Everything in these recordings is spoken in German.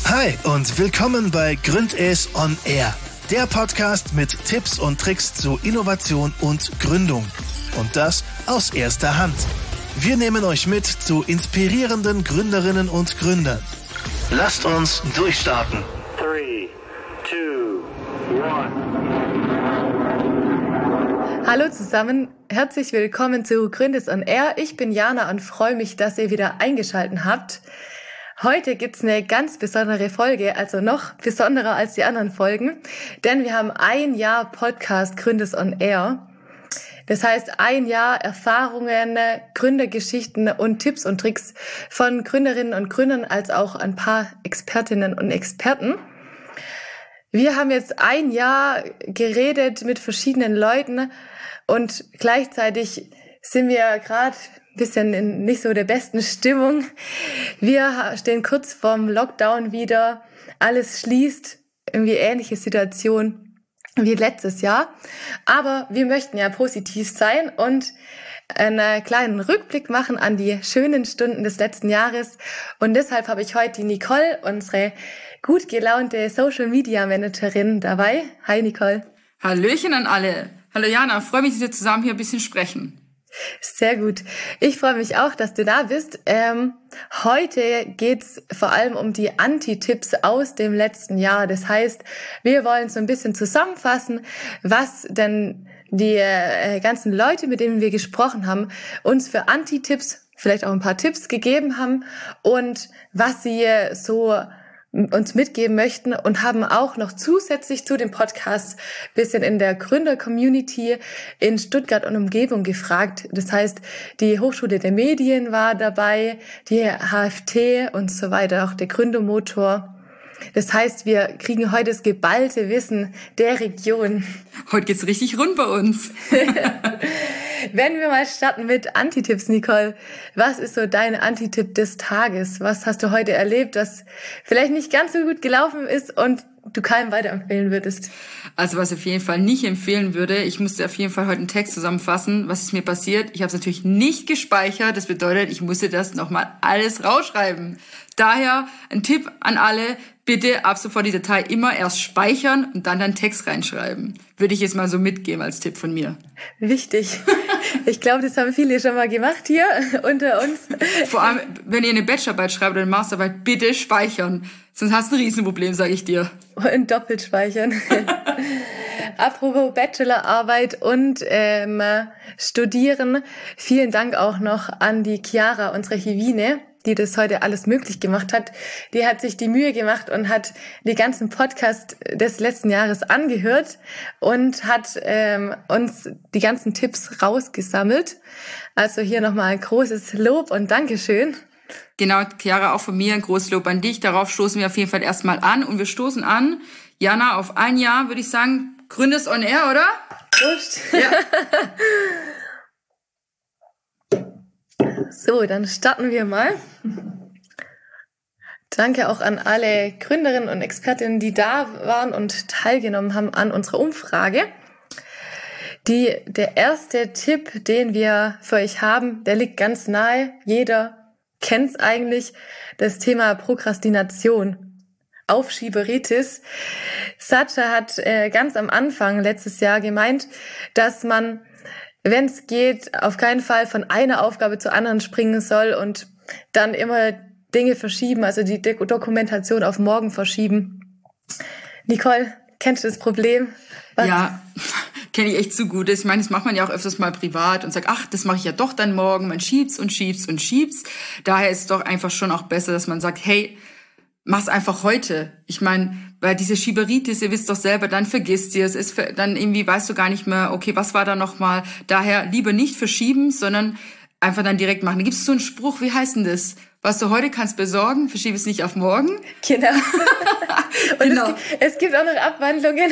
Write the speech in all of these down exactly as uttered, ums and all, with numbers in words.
Hi und willkommen bei Gründ es on Air, der Podcast mit Tipps und Tricks zu Innovation und Gründung. Und das aus erster Hand. Wir nehmen euch mit zu inspirierenden Gründerinnen und Gründern. Lasst uns durchstarten. Three, two, one. Hallo zusammen, herzlich willkommen zu Gründ es on Air. Ich bin Jana und freue mich, dass ihr wieder eingeschaltet habt. Heute gibt's eine ganz besondere Folge, also noch besonderer als die anderen Folgen, denn wir haben ein Jahr Podcast Gründ es on Air. Das heißt, ein Jahr Erfahrungen, Gründergeschichten und Tipps und Tricks von Gründerinnen und Gründern als auch ein paar Expertinnen und Experten. Wir haben jetzt ein Jahr geredet mit verschiedenen Leuten und gleichzeitig sind wir gerade ein bisschen in nicht so der besten Stimmung. Wir stehen kurz vorm Lockdown wieder. Alles schließt, irgendwie ähnliche Situation wie letztes Jahr. Aber wir möchten ja positiv sein und einen kleinen Rückblick machen an die schönen Stunden des letzten Jahres. Und deshalb habe ich heute die Nicole, unsere gut gelaunte Social Media Managerin, dabei. Hi Nicole. Hallöchen an alle. Hallo Jana, freue mich, dass wir zusammen hier ein bisschen sprechen. Sehr gut. Ich freue mich auch, dass du da bist. Ähm, heute geht's vor allem um die Anti-Tipps aus dem letzten Jahr. Das heißt, wir wollen so ein bisschen zusammenfassen, was denn die äh, ganzen Leute, mit denen wir gesprochen haben, uns für Anti-Tipps, vielleicht auch ein paar Tipps gegeben haben und was sie so uns mitgeben möchten und haben auch noch zusätzlich zu dem Podcast ein bisschen in der Gründer-Community in Stuttgart und Umgebung gefragt. Das heißt, die Hochschule der Medien war dabei, die H F T und so weiter, auch der Gründermotor. Das heißt, wir kriegen heute das geballte Wissen der Region. Heute geht's richtig rund bei uns. Wenn wir mal starten mit Antitipps, Nicole, was ist so dein Antitipp des Tages? Was hast du heute erlebt, das vielleicht nicht ganz so gut gelaufen ist und du keinem weiterempfehlen würdest? Also was ich auf jeden Fall nicht empfehlen würde, ich musste auf jeden Fall heute einen Text zusammenfassen, was ist mir passiert. Ich habe es natürlich nicht gespeichert, das bedeutet, ich musste das nochmal alles rausschreiben. Daher ein Tipp an alle, bitte ab sofort die Datei immer erst speichern und dann deinen Text reinschreiben. Würde ich jetzt mal so mitgeben als Tipp von mir. Wichtig. Ich glaube, das haben viele schon mal gemacht hier unter uns. Vor allem, wenn ihr eine Bachelorarbeit schreibt oder eine Masterarbeit, bitte speichern. Sonst hast du ein Riesenproblem, sage ich dir. Und doppelt speichern. Apropos Bachelorarbeit und ähm, Studieren. Vielen Dank auch noch an die Chiara, unsere Hivine, die das heute alles möglich gemacht hat. Die hat sich die Mühe gemacht und hat die ganzen Podcasts des letzten Jahres angehört und hat ähm, uns die ganzen Tipps rausgesammelt. Also hier nochmal ein großes Lob und Dankeschön. Genau, Chiara, auch von mir ein großes Lob an dich. Darauf stoßen wir auf jeden Fall erstmal an. Und wir stoßen an, Jana, auf ein Jahr, würde ich sagen, Gründ es on Air, oder? Prost. Ja. So, dann starten wir mal. Danke auch an alle Gründerinnen und Expertinnen, die da waren und teilgenommen haben an unserer Umfrage. Die, der erste Tipp, den wir für euch haben, der liegt ganz nahe. Jeder kennt's eigentlich, das Thema Prokrastination, Aufschieberitis. Satya hat äh, ganz am Anfang letztes Jahr gemeint, dass man, wenn es geht, auf keinen Fall von einer Aufgabe zur anderen springen soll und dann immer Dinge verschieben, also die Dokumentation auf morgen verschieben. Nicole, kennst du das Problem? Was? Ja, kenne ich echt zu gut. Ich meine, das macht man ja auch öfters mal privat und sagt, ach, das mache ich ja doch dann morgen. Man schiebt's und schiebt's und schiebt's. Daher ist es doch einfach schon auch besser, dass man sagt, hey, mach's einfach heute. Ich meine, weil diese Schieberitis, ihr wisst doch selber, dann vergisst ihr es. Ist dann irgendwie weißt du gar nicht mehr, okay, was war da nochmal? Daher lieber nicht verschieben, sondern einfach dann direkt machen. Da gibt es so einen Spruch, wie heißt denn das? Was du heute kannst besorgen, verschiebe es nicht auf morgen. Genau. Und genau. Es, gibt, es gibt auch noch Abwandlungen.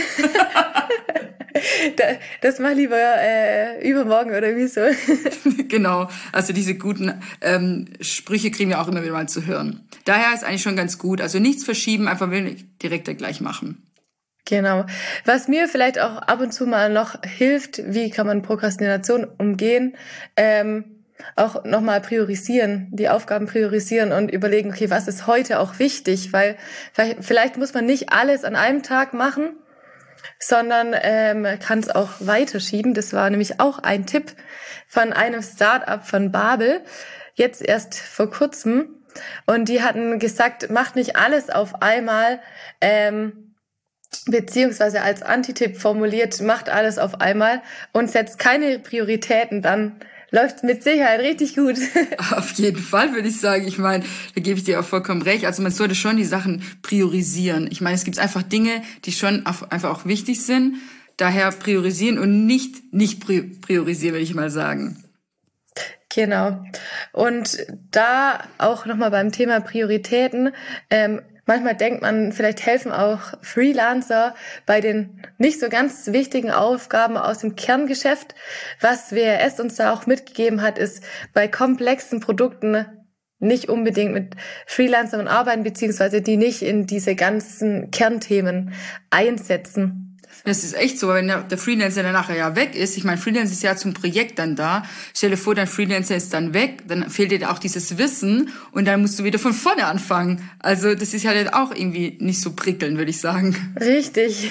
Das mach lieber äh, übermorgen oder wie so. Genau, also diese guten ähm, Sprüche kriegen wir auch immer wieder mal zu hören. Daher ist eigentlich schon ganz gut. Also nichts verschieben, einfach direkt gleich machen. Genau. Was mir vielleicht auch ab und zu mal noch hilft, wie kann man Prokrastination umgehen, ähm, auch nochmal priorisieren, die Aufgaben priorisieren und überlegen, okay, was ist heute auch wichtig, weil vielleicht, vielleicht muss man nicht alles an einem Tag machen, sondern ähm, kann es auch weiterschieben. Das war nämlich auch ein Tipp von einem Start-up von Babel, jetzt erst vor kurzem. Und die hatten gesagt, macht nicht alles auf einmal, ähm, beziehungsweise als Antitipp formuliert, macht alles auf einmal und setzt keine Prioritäten, dann läuft mit Sicherheit richtig gut. Auf jeden Fall, würde ich sagen. Ich meine, da gebe ich dir auch vollkommen recht. Also man sollte schon die Sachen priorisieren. Ich meine, es gibt einfach Dinge, die schon einfach auch wichtig sind. Daher priorisieren und nicht nicht priorisieren, würde ich mal sagen. Genau. Und da auch nochmal beim Thema Prioritäten, ähm, manchmal denkt man, vielleicht helfen auch Freelancer bei den nicht so ganz wichtigen Aufgaben aus dem Kerngeschäft. Was W R S uns da auch mitgegeben hat, ist bei komplexen Produkten nicht unbedingt mit Freelancern arbeiten, beziehungsweise die nicht in diese ganzen Kernthemen einsetzen. Das ist echt so, wenn der Freelancer dann nachher ja weg ist. Ich meine, Freelancer ist ja zum Projekt dann da. Stell dir vor, dein Freelancer ist dann weg, dann fehlt dir auch dieses Wissen und dann musst du wieder von vorne anfangen. Also das ist ja dann auch irgendwie nicht so prickelnd, würde ich sagen. Richtig.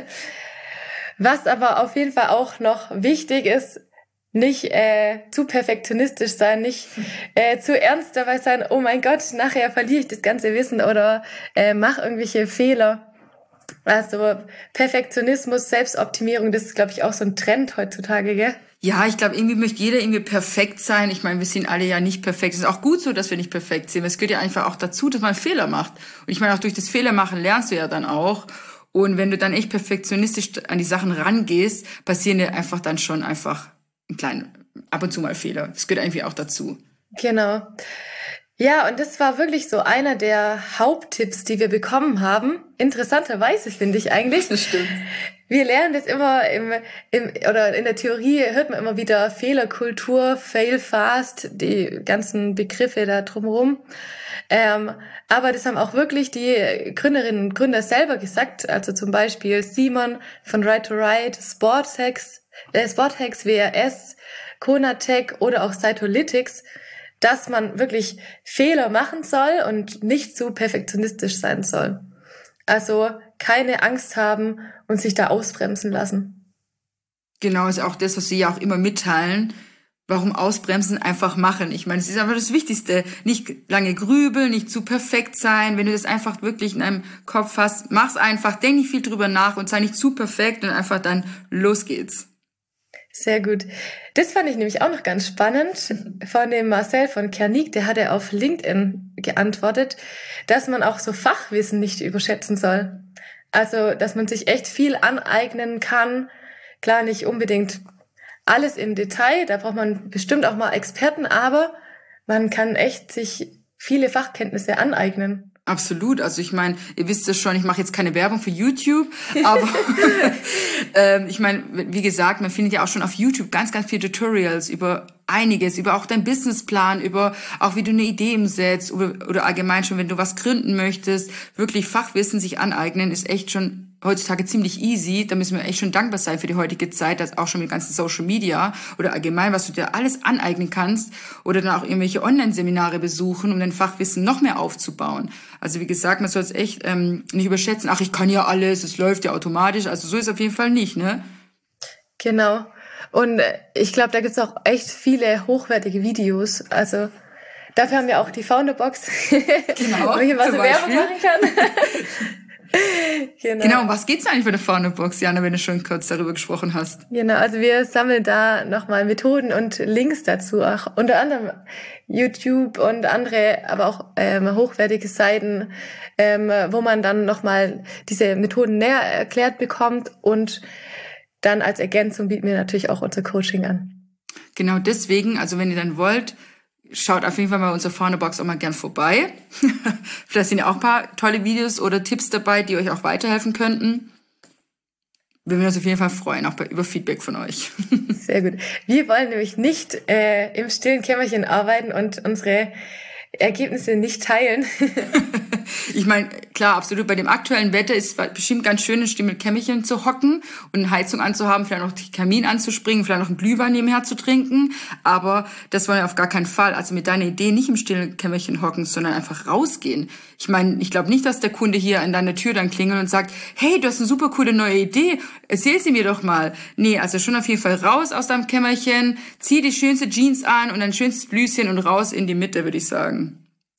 Was aber auf jeden Fall auch noch wichtig ist, nicht äh, zu perfektionistisch sein, nicht äh, zu ernst dabei sein, oh mein Gott, nachher verliere ich das ganze Wissen oder äh, mache irgendwelche Fehler. Also Perfektionismus, Selbstoptimierung, das ist, glaube ich, auch so ein Trend heutzutage, gell? Ja, ich glaube, irgendwie möchte jeder irgendwie perfekt sein. Ich meine, wir sind alle ja nicht perfekt. Es ist auch gut so, dass wir nicht perfekt sind. Es gehört ja einfach auch dazu, dass man Fehler macht. Und ich meine, auch durch das Fehlermachen lernst du ja dann auch. Und wenn du dann echt perfektionistisch an die Sachen rangehst, passieren dir einfach dann schon einfach ein kleiner, ab und zu mal Fehler. Das gehört irgendwie auch dazu. Genau. Ja, und das war wirklich so einer der Haupttipps, die wir bekommen haben. Interessanterweise finde ich eigentlich. Das stimmt. Wir lernen das immer im, im oder in der Theorie hört man immer wieder Fehlerkultur, fail fast, die ganzen Begriffe da drumherum. Ähm, aber das haben auch wirklich die Gründerinnen und Gründer selber gesagt. Also zum Beispiel Simon von Right to Right, Sporthex, äh, Sporthex, W R S, Conatec oder auch Cytolytics, dass man wirklich Fehler machen soll und nicht zu perfektionistisch sein soll. Also keine Angst haben und sich da ausbremsen lassen. Genau, ist auch das, was sie ja auch immer mitteilen. Warum ausbremsen? Einfach machen. Ich meine, es ist einfach das Wichtigste. Nicht lange grübeln, nicht zu perfekt sein. Wenn du das einfach wirklich in deinem Kopf hast, mach's einfach, denk nicht viel drüber nach und sei nicht zu perfekt und einfach dann los geht's. Sehr gut. Das fand ich nämlich auch noch ganz spannend von dem Marcel von Kernig, der hatte auf LinkedIn geantwortet, dass man auch so Fachwissen nicht überschätzen soll. Also, dass man sich echt viel aneignen kann. Klar, nicht unbedingt alles im Detail, da braucht man bestimmt auch mal Experten, aber man kann echt sich viele Fachkenntnisse aneignen. Absolut, also ich meine, ihr wisst es schon, ich mache jetzt keine Werbung für YouTube, aber ähm, ich meine, wie gesagt, man findet ja auch schon auf YouTube ganz, ganz viele Tutorials über einiges, über auch deinen Businessplan, über auch wie du eine Idee umsetzt oder, oder allgemein schon, wenn du was gründen möchtest, wirklich Fachwissen sich aneignen, ist echt schon heutzutage ziemlich easy. Da müssen wir echt schon dankbar sein für die heutige Zeit, dass auch schon mit ganzen Social Media oder allgemein, was du dir alles aneignen kannst oder dann auch irgendwelche Online-Seminare besuchen, um dein Fachwissen noch mehr aufzubauen. Also wie gesagt, man soll es echt ähm, nicht überschätzen. Ach, ich kann ja alles, es läuft ja automatisch. Also so ist es auf jeden Fall nicht, ne? Genau. Und ich glaube, da gibt's auch echt viele hochwertige Videos. Also dafür haben wir auch die Founderbox, genau, wo ich was Werbung machen kann. Genau. Genau, um was geht's eigentlich bei der Founderbox, Jana, wenn du schon kurz darüber gesprochen hast? Genau, also wir sammeln da nochmal Methoden und Links dazu, auch unter anderem YouTube und andere, aber auch ähm, hochwertige Seiten, ähm, wo man dann nochmal diese Methoden näher erklärt bekommt und dann als Ergänzung bieten wir natürlich auch unser Coaching an. Genau deswegen, also wenn ihr dann wollt, schaut auf jeden Fall mal unsere Founderbox auch mal gern vorbei. Vielleicht sind ja auch ein paar tolle Videos oder Tipps dabei, die euch auch weiterhelfen könnten. Wir würden uns auf jeden Fall freuen, auch bei, über Feedback von euch. Sehr gut. Wir wollen nämlich nicht äh, im stillen Kämmerchen arbeiten und unsere Ergebnisse nicht teilen. Ich meine, klar, absolut. Bei dem aktuellen Wetter ist es bestimmt ganz schön, in Stimmelkämmerchen zu hocken und eine Heizung anzuhaben, vielleicht noch den Kamin anzuspringen, vielleicht noch einen Glühwein nebenher zu trinken. Aber das wollen wir auf gar keinen Fall. Also mit deiner Idee nicht im stillen Kämmerchen hocken, sondern einfach rausgehen. Ich meine, ich glaube nicht, dass der Kunde hier an deiner Tür dann klingelt und sagt, hey, du hast eine super coole neue Idee, erzähl sie mir doch mal. Nee, also schon auf jeden Fall raus aus deinem Kämmerchen, zieh die schönste Jeans an und ein schönstes Blüschen und raus in die Mitte, würde ich sagen.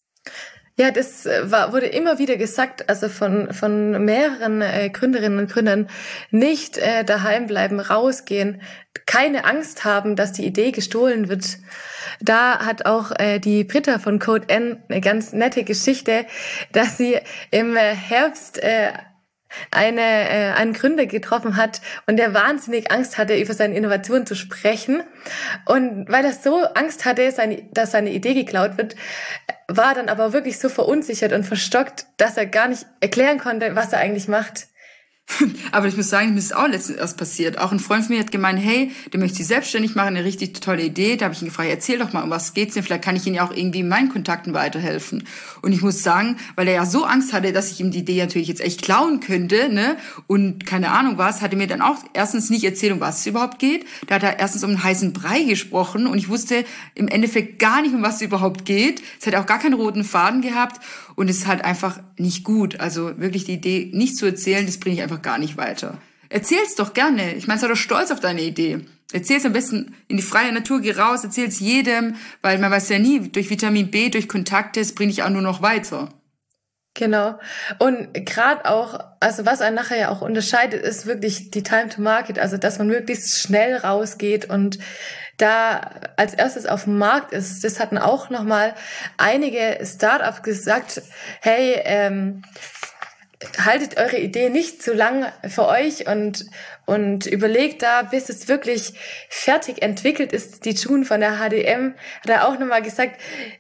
Ja, das war, wurde immer wieder gesagt, also von von mehreren äh, Gründerinnen und Gründern, nicht äh, daheim bleiben, rausgehen, keine Angst haben, dass die Idee gestohlen wird. Da hat auch äh, die Britta von Code N eine ganz nette Geschichte, dass sie im Herbst äh, eine äh, einen Gründer getroffen hat und der wahnsinnig Angst hatte, über seine Innovation zu sprechen. Und weil er so Angst hatte, seine, dass seine Idee geklaut wird, war dann aber wirklich so verunsichert und verstockt, dass er gar nicht erklären konnte, was er eigentlich macht. Aber ich muss sagen, mir ist auch letztens erst passiert. Auch ein Freund von mir hat gemeint, hey, der möchte sich selbstständig machen, eine richtig tolle Idee. Da habe ich ihn gefragt, erzähl doch mal, um was geht's denn? Vielleicht kann ich Ihnen ja auch irgendwie in meinen Kontakten weiterhelfen. Und ich muss sagen, weil er ja so Angst hatte, dass ich ihm die Idee natürlich jetzt echt klauen könnte, ne? Und keine Ahnung was, hat er mir dann auch erstens nicht erzählt, um was es überhaupt geht. Da hat er erstens um einen heißen Brei gesprochen und ich wusste im Endeffekt gar nicht, um was es überhaupt geht. Es hat auch gar keinen roten Faden gehabt. Und es ist halt einfach nicht gut. Also wirklich die Idee nicht zu erzählen, das bringe ich einfach gar nicht weiter. Erzähl's doch gerne. Ich meine, sei doch stolz auf deine Idee. Erzähl's am besten in die freie Natur, geh raus, erzähl's jedem, weil man weiß ja nie, durch Vitamin B, durch Kontakte, das bringe ich auch nur noch weiter. Genau. Und gerade auch, also was einen nachher ja auch unterscheidet, ist wirklich die Time to Market, also dass man möglichst schnell rausgeht und da als erstes auf dem Markt ist. Das hatten auch nochmal einige Startups gesagt, hey, ähm, haltet eure Idee nicht zu lang für euch und und überlegt da, bis es wirklich fertig entwickelt ist. Die June von der H D M hat da auch nochmal gesagt,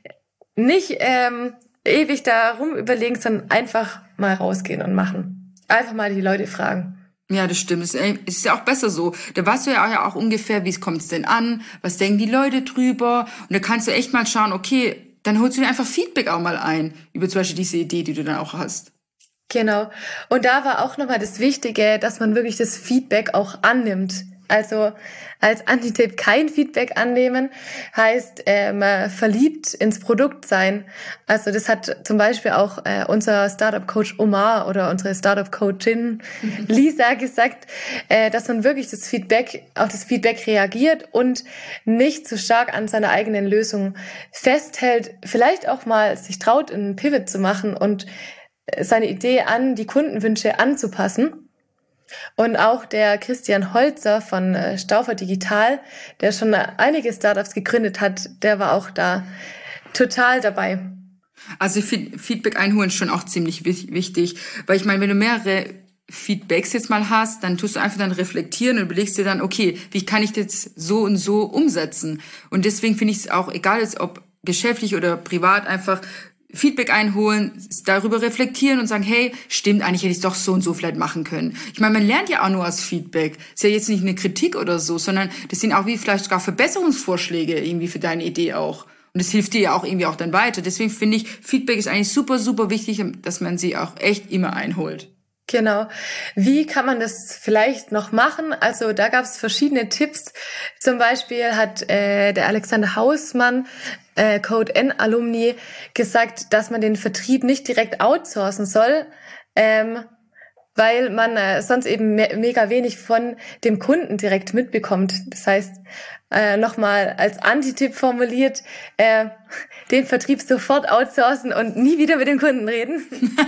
nicht ähm, ewig da rum überlegen, sondern einfach mal rausgehen und machen. Einfach mal die Leute fragen. Ja, das stimmt. Es ist ja auch besser so. Da weißt du ja auch ungefähr, wie kommt es denn an, was denken die Leute drüber. Und da kannst du echt mal schauen, okay, dann holst du dir einfach Feedback auch mal ein über zum Beispiel diese Idee, die du dann auch hast. Genau. Und da war auch nochmal das Wichtige, dass man wirklich das Feedback auch annimmt. Also als Antitipp kein Feedback annehmen, heißt ähm, verliebt ins Produkt sein. Also das hat zum Beispiel auch äh, unser Startup-Coach Omar oder unsere Startup-Coachin Lisa gesagt, äh, dass man wirklich das Feedback, auf das Feedback reagiert und nicht zu stark an seiner eigenen Lösung festhält. Vielleicht auch mal sich traut, einen Pivot zu machen und seine Idee an die Kundenwünsche anzupassen. Und auch der Christian Holzer von Stauffer Digital, der schon einige Startups gegründet hat, der war auch da total dabei. Also Feedback einholen ist schon auch ziemlich wichtig, weil ich meine, wenn du mehrere Feedbacks jetzt mal hast, dann tust du einfach dann reflektieren und überlegst dir dann, okay, wie kann ich das so und so umsetzen? Und deswegen finde ich es auch, egal jetzt ob geschäftlich oder privat, einfach Feedback einholen, darüber reflektieren und sagen, hey, stimmt, eigentlich hätte ich es doch so und so vielleicht machen können. Ich meine, man lernt ja auch nur aus Feedback. Ist ja jetzt nicht eine Kritik oder so, sondern das sind auch wie vielleicht sogar Verbesserungsvorschläge irgendwie für deine Idee auch. Und das hilft dir ja auch irgendwie auch dann weiter. Deswegen finde ich, Feedback ist eigentlich super, super wichtig, dass man sie auch echt immer einholt. Genau. Wie kann man das vielleicht noch machen? Also da gab es verschiedene Tipps. Zum Beispiel hat äh, der Alexander Hausmann, äh, Code N Alumni, gesagt, dass man den Vertrieb nicht direkt outsourcen soll, ähm, weil man äh, sonst eben me- mega wenig von dem Kunden direkt mitbekommt. Das heißt, äh, nochmal als Antitipp formuliert, äh, den Vertrieb sofort outsourcen und nie wieder mit dem Kunden reden.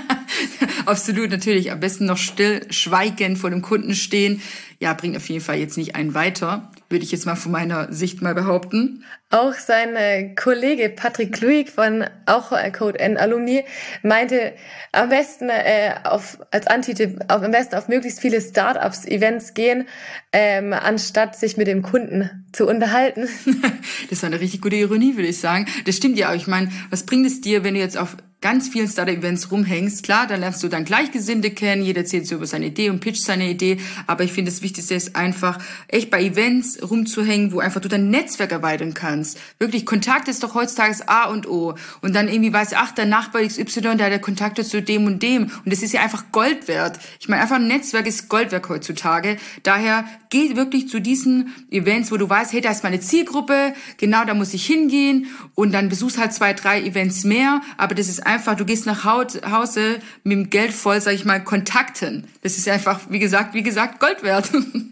Absolut, natürlich. Am besten noch still, schweigend vor dem Kunden stehen. Ja, bringt auf jeden Fall jetzt nicht einen weiter, würde ich jetzt mal von meiner Sicht mal behaupten. Auch sein äh, Kollege Patrick Luig von auch äh, Code N Alumni meinte, am besten äh, auf als Antitipp auf, am besten auf möglichst viele Startups Events gehen, ähm, anstatt sich mit dem Kunden zu unterhalten. Das war eine richtig gute Ironie, würde ich sagen. Das stimmt ja auch. Ich meine, was bringt es dir, wenn du jetzt auf ganz vielen Startup-Events rumhängst, klar, dann lernst du dann Gleichgesinnte kennen, jeder erzählt so über seine Idee und pitcht seine Idee, aber ich finde, das Wichtigste ist einfach, echt bei Events rumzuhängen, wo einfach du dein Netzwerk erweitern kannst. Wirklich, Kontakt ist doch heutzutage das A und O. Und dann irgendwie weiß, ach, der Nachbar X Y, der hat Kontakte zu dem und dem. Und das ist ja einfach Gold wert. Ich meine, einfach ein Netzwerk ist Gold wert heutzutage. Daher geh wirklich zu diesen Events, wo du weißt, hey, da ist meine Zielgruppe, genau da muss ich hingehen. Und dann besuchst halt zwei, drei Events mehr. Aber das ist einfach, du gehst nach Hause mit dem Geld voll, sag ich mal, Kontakten. Das ist einfach, wie gesagt, wie gesagt, Gold wert.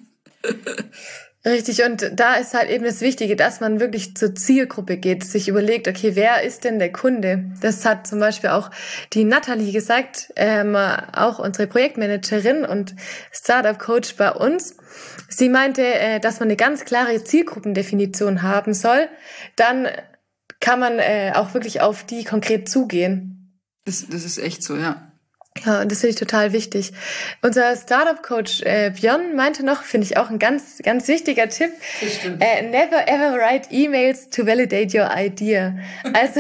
Richtig, und da ist halt eben das Wichtige, dass man wirklich zur Zielgruppe geht, sich überlegt, okay, wer ist denn der Kunde? Das hat zum Beispiel auch die Nathalie gesagt, ähm, auch unsere Projektmanagerin und Startup-Coach bei uns. Sie meinte, äh, dass man eine ganz klare Zielgruppendefinition haben soll. Dann kann man äh, auch wirklich auf die konkret zugehen. Das, das ist echt so, ja. Ja, und das finde ich total wichtig. Unser Startup-Coach äh, Björn meinte noch, finde ich auch ein ganz, ganz wichtiger Tipp, äh, never ever write emails to validate your idea. Also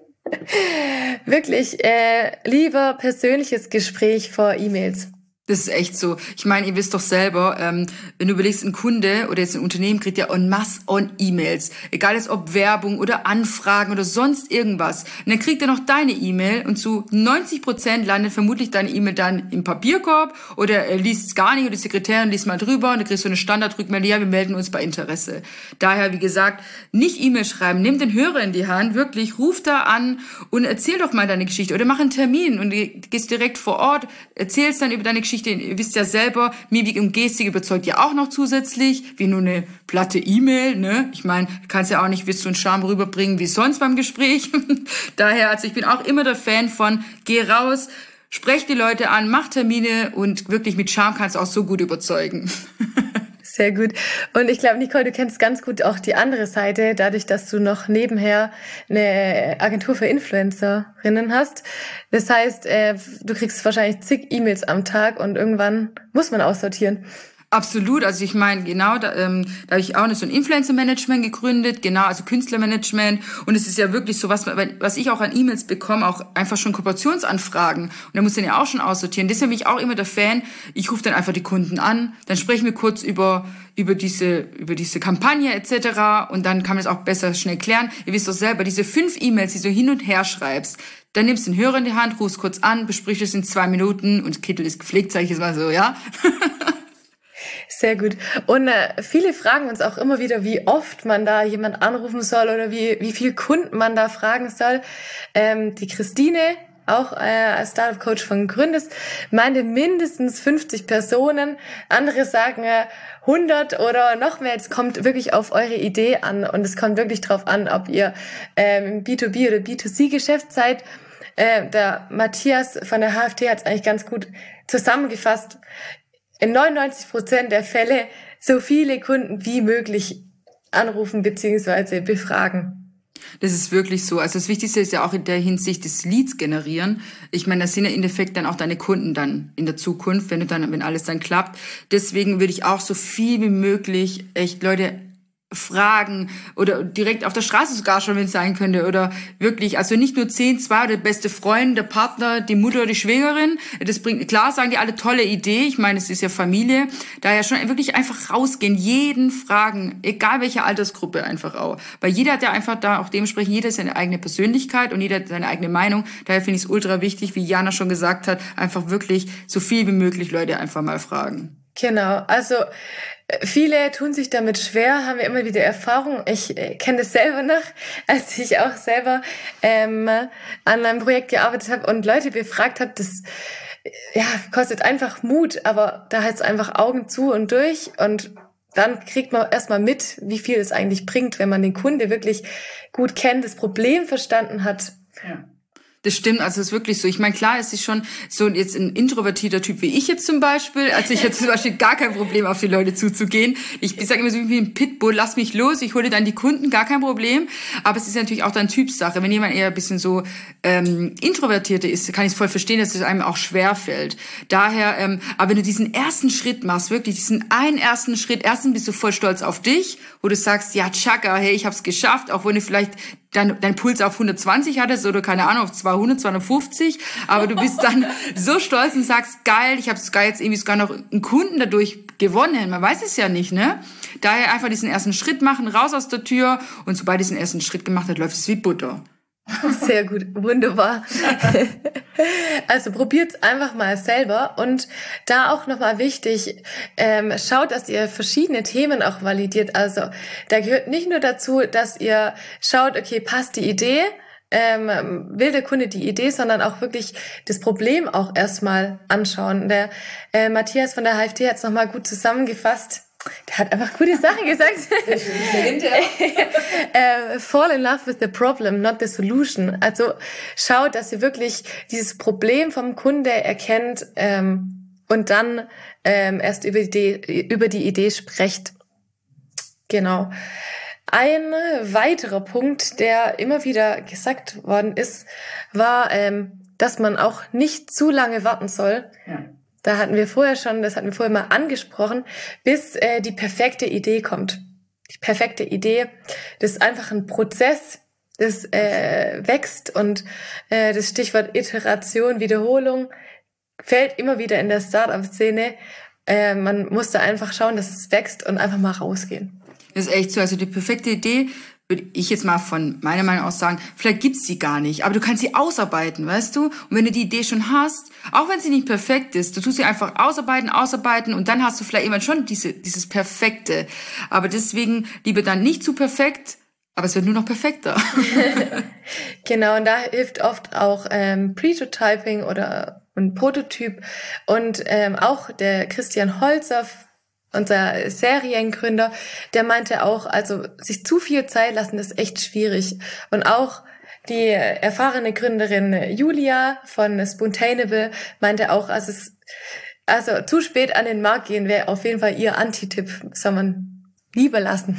wirklich äh, lieber persönliches Gespräch vor E-Mails. Das ist echt so. Ich meine, ihr wisst doch selber, ähm, wenn du überlegst, ein Kunde oder jetzt ein Unternehmen kriegt ja en masse on E-Mails. Egal jetzt ob Werbung oder Anfragen oder sonst irgendwas. Und dann kriegt er noch deine E-Mail und zu neunzig Prozent landet vermutlich deine E-Mail dann im Papierkorb oder er liest es gar nicht oder die Sekretärin liest mal drüber und dann kriegst du eine Standardrückmeldung, ja, wir melden uns bei Interesse. Daher, wie gesagt, nicht E-Mail schreiben, nimm den Hörer in die Hand, wirklich, ruf da an und erzähl doch mal deine Geschichte oder mach einen Termin und du gehst direkt vor Ort, erzählst dann über deine Geschichte. Ihr wisst ja selber, Mimik und Gestik überzeugt ja auch noch zusätzlich, wie nur eine platte E-Mail, ne? Ich meine, du kannst ja auch nicht willst du einen Charme rüberbringen wie sonst beim Gespräch. Daher, also ich bin auch immer der Fan von, geh raus, sprech die Leute an, mach Termine und wirklich mit Charme kannst du auch so gut überzeugen. Sehr gut. Und ich glaube, Nicole, du kennst ganz gut auch die andere Seite, dadurch, dass du noch nebenher eine Agentur für Influencerinnen hast. Das heißt, du kriegst wahrscheinlich zig E-Mails am Tag und irgendwann muss man aussortieren. Absolut, also ich meine, genau, da, ähm, da habe ich auch so ein Influencer-Management gegründet, genau, also Künstlermanagement und es ist ja wirklich so, was, was ich auch an E-Mails bekomme, auch einfach schon Kooperationsanfragen und da muss dann ja auch schon aussortieren. Deswegen bin ich auch immer der Fan, ich rufe dann einfach die Kunden an, dann sprechen wir kurz über über diese über diese Kampagne et cetera und dann kann man es auch besser schnell klären. Ihr wisst doch selber, diese fünf E-Mails, die du hin und her schreibst, dann nimmst du den Hörer in die Hand, rufst kurz an, besprichst es in zwei Minuten und Kittel ist gepflegt, sage ich jetzt mal so, ja. Sehr gut. Und äh, viele fragen uns auch immer wieder, wie oft man da jemand anrufen soll oder wie wie viel Kunden man da fragen soll. Ähm, die Christine, auch äh, als Startup-Coach von Gründes, meinte mindestens fünfzig Personen. Andere sagen äh, hundert oder noch mehr. Es kommt wirklich auf eure Idee an und es kommt wirklich drauf an, ob ihr ähm, im B zwei B oder B zwei C Geschäft seid. Äh, der Matthias von der H F T hat es eigentlich ganz gut zusammengefasst. In neunundneunzig Prozent der Fälle so viele Kunden wie möglich anrufen bzw. befragen. Das ist wirklich so. Also das Wichtigste ist ja auch in der Hinsicht das Leads generieren. Ich meine, das sind ja im Endeffekt dann auch deine Kunden dann in der Zukunft, wenn du dann, wenn alles dann klappt. Deswegen würde ich auch so viel wie möglich echt Leute fragen oder direkt auf der Straße sogar schon, wenn es sein könnte oder wirklich, also nicht nur zehn, zwei oder der beste Freund, der Partner, die Mutter, die Schwägerin, das bringt, klar sagen die alle tolle Idee, ich meine, es ist ja Familie, daher schon wirklich einfach rausgehen, jeden fragen, egal welche Altersgruppe einfach auch, weil jeder hat ja einfach da auch dementsprechend, jeder hat seine eigene Persönlichkeit und jeder hat seine eigene Meinung, daher finde ich es ultra wichtig, wie Jana schon gesagt hat, einfach wirklich so viel wie möglich Leute einfach mal fragen. Genau, also viele tun sich damit schwer, haben wir immer wieder Erfahrung. Ich äh, kenne das selber noch, als ich auch selber ähm, an einem Projekt gearbeitet habe und Leute befragt habe. Das ja kostet einfach Mut, aber da heißt es einfach Augen zu und durch und dann kriegt man erstmal mit, wie viel es eigentlich bringt, wenn man den Kunde wirklich gut kennt, das Problem verstanden hat. Ja. Das stimmt, also es ist wirklich so. Ich meine, klar, es ist schon so jetzt ein introvertierter Typ wie ich jetzt zum Beispiel. Also ich hätte zum Beispiel gar kein Problem, auf die Leute zuzugehen. Ich, ich sage immer so wie ein Pitbull, lass mich los, ich hole dann die Kunden, gar kein Problem. Aber es ist natürlich auch dann Typsache. Wenn jemand eher ein bisschen so ähm, introvertierter ist, kann ich es voll verstehen, dass es einem auch schwer fällt. Daher, ähm, aber wenn du diesen ersten Schritt machst, wirklich diesen einen ersten Schritt, erstens bist du voll stolz auf dich, wo du sagst, ja, tschakka, hey, ich hab's geschafft, auch wenn du vielleicht dein, dein Puls auf hundertzwanzig hattest oder keine Ahnung, auf zweihundert, zweihundertfünfzig, aber du bist dann so stolz und sagst, geil, ich habe sogar jetzt irgendwie sogar noch einen Kunden dadurch gewonnen. Man weiß es ja nicht, ne? Daher einfach diesen ersten Schritt machen, raus aus der Tür und sobald diesen ersten Schritt gemacht hat, läuft es wie Butter. Sehr gut, wunderbar. Also probiert's einfach mal selber und da auch nochmal wichtig, ähm, schaut, dass ihr verschiedene Themen auch validiert. Also da gehört nicht nur dazu, dass ihr schaut, okay, passt die Idee, ähm, will der Kunde die Idee, sondern auch wirklich das Problem auch erstmal anschauen. Der äh, Matthias von der H F T hat es nochmal gut zusammengefasst. Der hat einfach gute Sachen gesagt. äh, fall in love with the problem, not the solution. Also schaut, dass ihr wirklich dieses Problem vom Kunde erkennt ähm, und dann ähm, erst über die, über die Idee sprecht. Genau. Ein weiterer Punkt, der immer wieder gesagt worden ist, war, ähm, dass man auch nicht zu lange warten soll. Ja. Da hatten wir vorher schon, das hatten wir vorher mal angesprochen, bis äh, die perfekte Idee kommt. Die perfekte Idee, das ist einfach ein Prozess, das äh, wächst und äh, das Stichwort Iteration, Wiederholung fällt immer wieder in der Startup-Szene. Äh, man muss da einfach schauen, dass es wächst und einfach mal rausgehen. Das ist echt so, also die perfekte Idee, würde ich jetzt mal von meiner Meinung aus sagen, vielleicht gibt's die gar nicht, aber du kannst sie ausarbeiten, weißt du? Und wenn du die Idee schon hast, auch wenn sie nicht perfekt ist, du tust sie einfach ausarbeiten, ausarbeiten und dann hast du vielleicht irgendwann schon diese, dieses Perfekte. Aber deswegen lieber dann nicht zu perfekt, aber es wird nur noch perfekter. Genau, und da hilft oft auch ähm, Prototyping oder ein Prototyp und ähm, auch der Christian Holzer, unser Seriengründer, der meinte auch, also sich zu viel Zeit lassen ist echt schwierig. Und auch die erfahrene Gründerin Julia von Spontaneable meinte auch, also, es, also zu spät an den Markt gehen wäre auf jeden Fall ihr Anti-Tipp, soll man lieber lassen.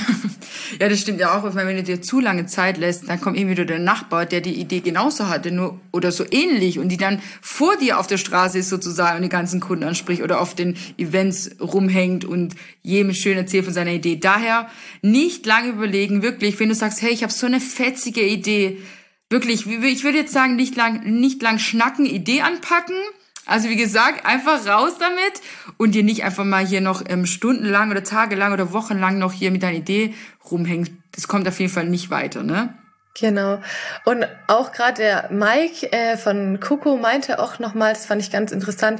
Ja, das stimmt ja auch, weil wenn du dir zu lange Zeit lässt, dann kommt eben wieder der Nachbar, der die Idee genauso hatte, nur oder so ähnlich und die dann vor dir auf der Straße ist sozusagen und die ganzen Kunden anspricht oder auf den Events rumhängt und jedem schön erzählt von seiner Idee. Daher nicht lange überlegen, wirklich, wenn du sagst, hey, ich habe so eine fetzige Idee, wirklich, ich würde jetzt sagen, nicht lang, nicht lang schnacken, Idee anpacken. Also wie gesagt, einfach raus damit und dir nicht einfach mal hier noch ähm, stundenlang oder tagelang oder wochenlang noch hier mit deiner Idee rumhängen. Das kommt auf jeden Fall nicht weiter, ne? Genau. Und auch gerade der Mike äh, von Coco meinte auch nochmal, das fand ich ganz interessant,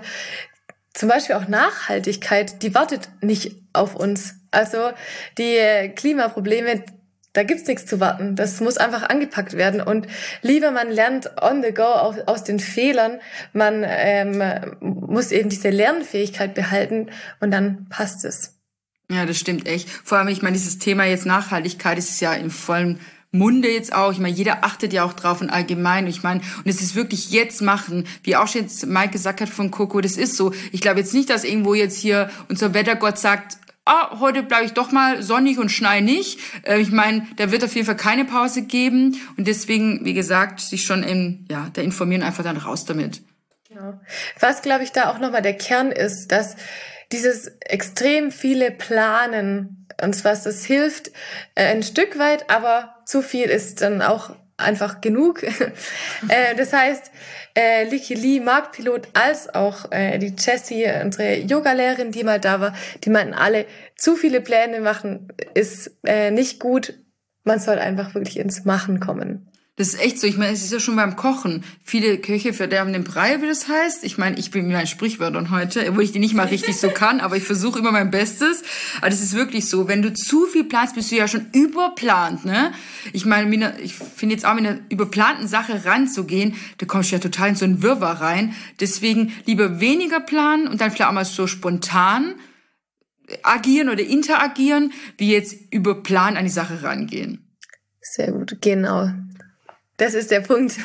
zum Beispiel auch Nachhaltigkeit, die wartet nicht auf uns. Also die äh, Klimaprobleme, da gibt's nichts zu warten. Das muss einfach angepackt werden. Und lieber man lernt on the go aus, aus den Fehlern. Man ähm, muss eben diese Lernfähigkeit behalten und dann passt es. Ja, das stimmt echt. Vor allem, ich meine, dieses Thema jetzt Nachhaltigkeit, das ist ja im vollen Munde jetzt auch. Ich meine, jeder achtet ja auch drauf und allgemein. Ich meine, und es ist wirklich jetzt machen, wie auch schon jetzt Mike gesagt hat von Coco, das ist so. Ich glaube jetzt nicht, dass irgendwo jetzt hier unser Wettergott sagt, ah, heute bleibe ich doch mal sonnig und schnei nicht. Äh, ich meine, da wird auf jeden Fall keine Pause geben. Und deswegen, wie gesagt, sich schon im, ja, da informieren, einfach dann raus damit. Genau. Was, glaube ich, da auch nochmal der Kern ist, dass dieses extrem viele Planen, uns was das hilft, äh, ein Stück weit, aber zu viel ist dann auch einfach genug. äh, das heißt, äh, Liki Lee, Marktpilot, als auch äh, die Jessie, unsere Yoga-Lehrerin, die mal da war, die meinten alle, zu viele Pläne machen ist äh, nicht gut. Man soll einfach wirklich ins Machen kommen. Das ist echt so. Ich meine, es ist ja schon beim Kochen. Viele Köche verderben den Brei, wie das heißt. Ich meine, ich bin mit meinen Sprichwörtern heute, obwohl ich die nicht mal richtig so kann, aber ich versuche immer mein Bestes. Aber das ist wirklich so. Wenn du zu viel planst, bist du ja schon überplant, ne? Ich meine, mit einer, ich finde jetzt auch mit einer überplanten Sache ranzugehen, da kommst du ja total in so einen Wirrwarr rein. Deswegen lieber weniger planen und dann vielleicht auch mal so spontan agieren oder interagieren, wie jetzt überplant an die Sache rangehen. Sehr gut, genau. Das ist der Punkt.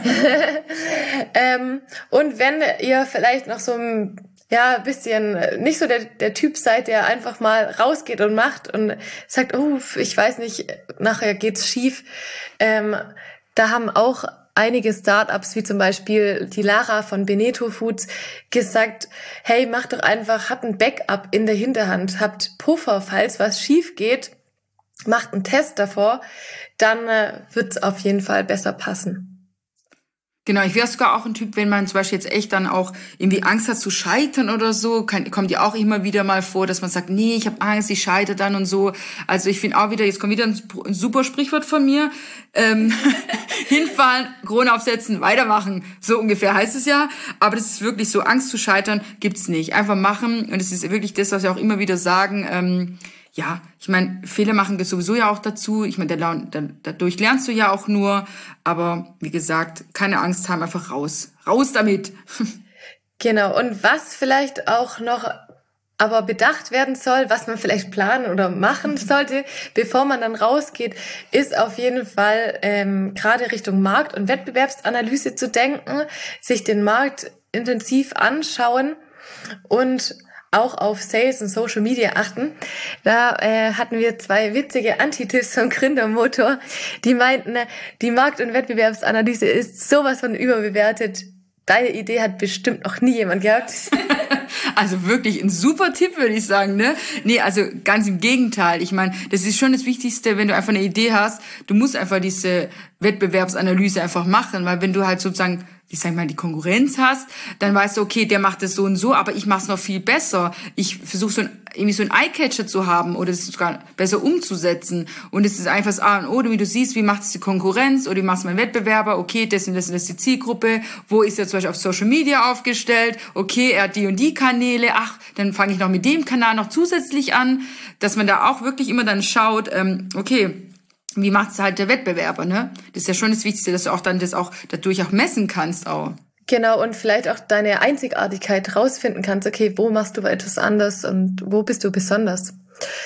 ähm, und wenn ihr vielleicht noch so ein ja, bisschen nicht so der, der Typ seid, der einfach mal rausgeht und macht und sagt, oh, ich weiß nicht, nachher geht's schief. Ähm, da haben auch einige Startups, wie zum Beispiel die Lara von Beneto Foods, gesagt, hey, macht doch einfach, habt ein Backup in der Hinterhand, habt Puffer, falls was schief geht. macht einen Test davor, dann äh, wird es auf jeden Fall besser passen. Genau, ich wäre sogar auch ein Typ, wenn man zum Beispiel jetzt echt dann auch irgendwie Angst hat zu scheitern oder so, kann, kommt ja auch immer wieder mal vor, dass man sagt, nee, ich habe Angst, ich scheitere dann und so. Also ich finde auch wieder, jetzt kommt wieder ein, ein super Sprichwort von mir, ähm, hinfallen, Krone aufsetzen, weitermachen, so ungefähr heißt es ja. Aber das ist wirklich so, Angst zu scheitern gibt's nicht. Einfach machen, und es ist wirklich das, was wir auch immer wieder sagen, ähm, ja, ich meine, Fehler machen gehört sowieso ja auch dazu. Ich meine, dadurch lernst du ja auch nur. Aber wie gesagt, keine Angst haben, einfach raus. Raus damit. Genau, und was vielleicht auch noch aber bedacht werden soll, was man vielleicht planen oder machen sollte, bevor man dann rausgeht, ist auf jeden Fall ähm, gerade Richtung Markt- und Wettbewerbsanalyse zu denken, sich den Markt intensiv anschauen und auch auf Sales und Social Media achten. Da äh, hatten wir zwei witzige Anti-Tipps vom Gründermotor, die meinten, die Markt- und Wettbewerbsanalyse ist sowas von überbewertet. Deine Idee hat bestimmt noch nie jemand gehabt. Also wirklich ein super Tipp, würde ich sagen, ne? Nee, also ganz im Gegenteil. Ich meine, das ist schon das Wichtigste, wenn du einfach eine Idee hast, du musst einfach diese Wettbewerbsanalyse einfach machen, weil wenn du halt sozusagen, ich sag mal, die Konkurrenz hast, dann weißt du, okay, der macht das so und so, aber ich mach's noch viel besser. Ich versuche so ein, irgendwie so ein Eye-Catcher zu haben oder es sogar besser umzusetzen. Und es ist einfach das A und O, wie du siehst, wie macht es die Konkurrenz oder wie macht es mein Wettbewerber? Okay, das und das und das ist die Zielgruppe. Wo ist er zum Beispiel auf Social Media aufgestellt? Okay, er hat die und die Kanäle. Ach, dann fange ich noch mit dem Kanal noch zusätzlich an. Dass man da auch wirklich immer dann schaut, ähm, okay, wie macht's halt der Wettbewerber, ne? Das ist ja schon das Wichtigste, dass du auch dann das auch dadurch auch messen kannst auch. Genau, und vielleicht auch deine Einzigartigkeit rausfinden kannst. Okay, wo machst du etwas anders und wo bist du besonders?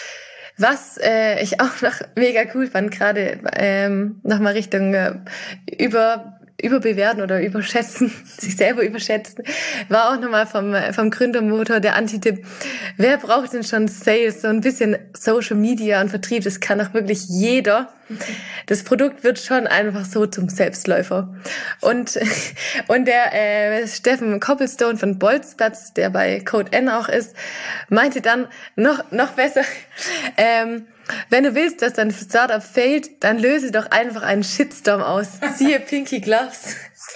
Was äh, ich auch noch mega cool fand, gerade ähm, nochmal Richtung äh, über überbewerten oder überschätzen, sich selber überschätzen, war auch nochmal vom, vom Gründermotor der Anti-Tipp. Wer braucht denn schon Sales? So ein bisschen Social Media und Vertrieb, das kann auch wirklich jeder. Das Produkt wird schon einfach so zum Selbstläufer. Und, und der äh, Steffen Copplestone von Bolzplatz, der bei Code N auch ist, meinte dann noch, noch besser, ähm, wenn du willst, dass dein Startup failt, dann löse doch einfach einen Shitstorm aus. Siehe Pinky Gloves.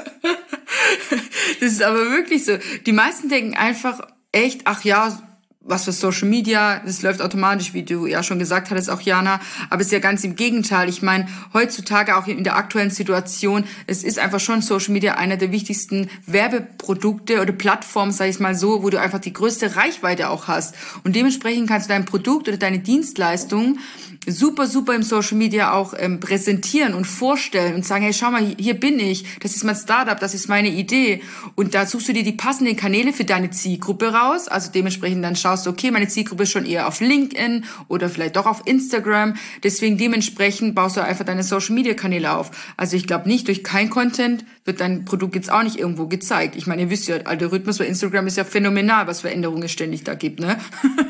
Das ist aber wirklich so. Die meisten denken einfach echt, ach ja, was für Social Media, das läuft automatisch, wie du ja schon gesagt hattest, auch Jana, aber es ist ja ganz im Gegenteil. Ich meine, heutzutage auch in der aktuellen Situation, es ist einfach schon Social Media einer der wichtigsten Werbeprodukte oder Plattformen, sag ich mal so, wo du einfach die größte Reichweite auch hast. Und dementsprechend kannst du dein Produkt oder deine Dienstleistung super, super im Social Media auch ähm, präsentieren und vorstellen und sagen, hey, schau mal, hier bin ich, das ist mein Startup, das ist meine Idee. Und da suchst du dir die passenden Kanäle für deine Zielgruppe raus. Also dementsprechend dann schaust du, okay, meine Zielgruppe ist schon eher auf LinkedIn oder vielleicht doch auf Instagram. Deswegen dementsprechend baust du einfach deine Social Media Kanäle auf. Also ich glaube nicht, durch kein Content wird dein Produkt jetzt auch nicht irgendwo gezeigt. Ich meine, ihr wisst ja, Algorithmus bei Instagram ist ja phänomenal, was für Änderungen es ständig da gibt, ne?